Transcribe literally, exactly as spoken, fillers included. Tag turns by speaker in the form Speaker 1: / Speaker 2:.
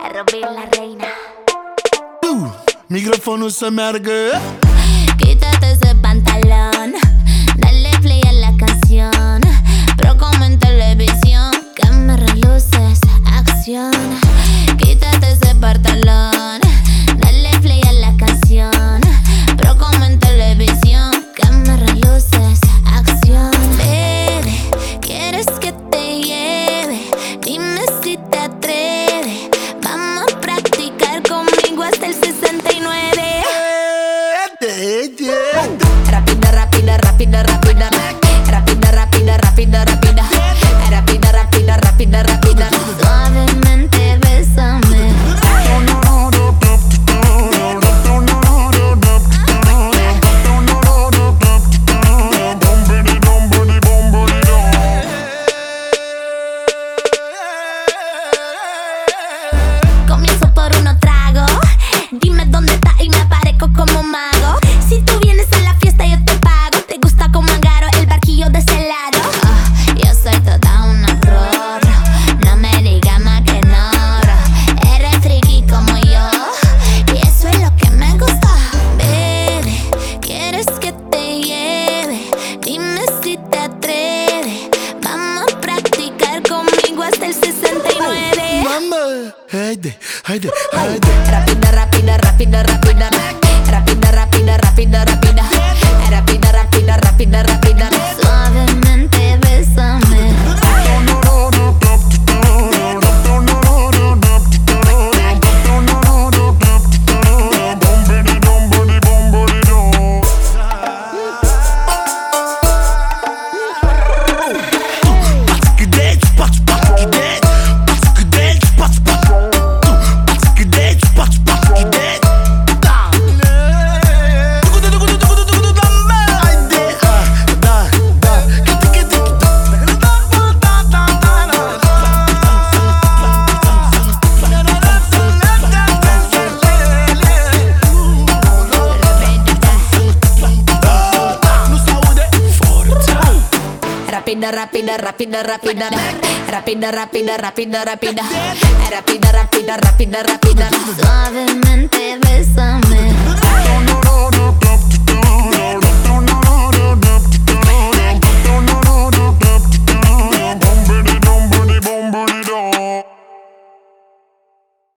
Speaker 1: Rubí la reina.
Speaker 2: Uh, micrófono se merge.
Speaker 1: Quítate ese pantalón, dale play a la canción. Pero como en televisión, cámara, luces, acción. Quítate ese pantalón, dale play a la canción. Pero como en televisión, cámara, luces, acción. Bebé, ¿quieres que te lleve? Dime si te atreves. Vamos a practicar conmigo hasta el sesenta y nueve. Rápida, rápida, rápida, rápida. Rápida, rápida, rápida, rápida. Rápida, rápida, rápida, rápida. Suavemente bésame. Comienzo por unos tragos. Dime dónde estás y me aparezco como mago. Si tú vienes a la fiesta yo te pago. Te gusta como angaro el barquillo de ese lado. Oh, yo soy toda una flor. No me digas más que no. Eres friki como yo y eso es lo que me gusta. Bebé, ¿quieres que te lleve? Dime si te atreves. Vamos a practicar conmigo hasta el sesenta y nueve.
Speaker 2: Mama, haydi, haydi, haydi.
Speaker 1: Rápida, rápida, rápida, rápida. Rápida, rápida, rápida, rápida. Rápida, rápida, rápida, rápida. Suavemente bésame. Rápida, rápida, rápida, rápida. Rápida, rápida, rápida, rápida. Rápida, rápida, rápida, rápida. Suavemente